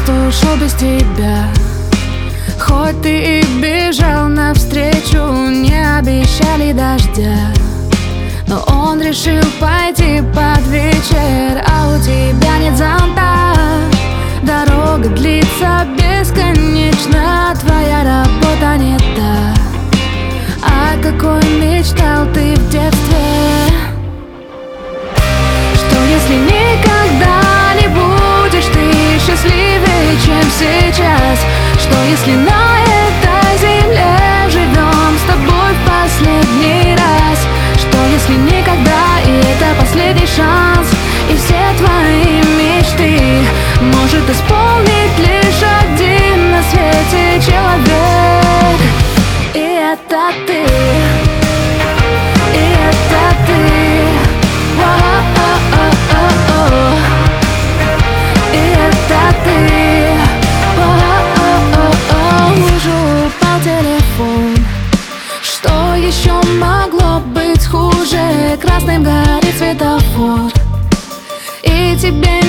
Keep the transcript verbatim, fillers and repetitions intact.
просто ушел без тебя. Хоть ты и бежал навстречу, не обещали дождя, но он решил пойти под вечер, а у тебя нет зонта. Дорога длится бесконечно, твоя работа не та, о какой мечтал ты в детстве. Что если никогда не будешь ты счастливее, чем сейчас? Что если на этой земле живем с тобой в последний раз? Что если никогда, и это последний шанс, и все твои мечты может исполнить лишь один на свете человек? И это ты, и это ты. О-о-о-о-о. И это ты. О-о-о-о-о. Мужу упал телефон. Что еще могло быть хуже? Красным горит светофор, и тебе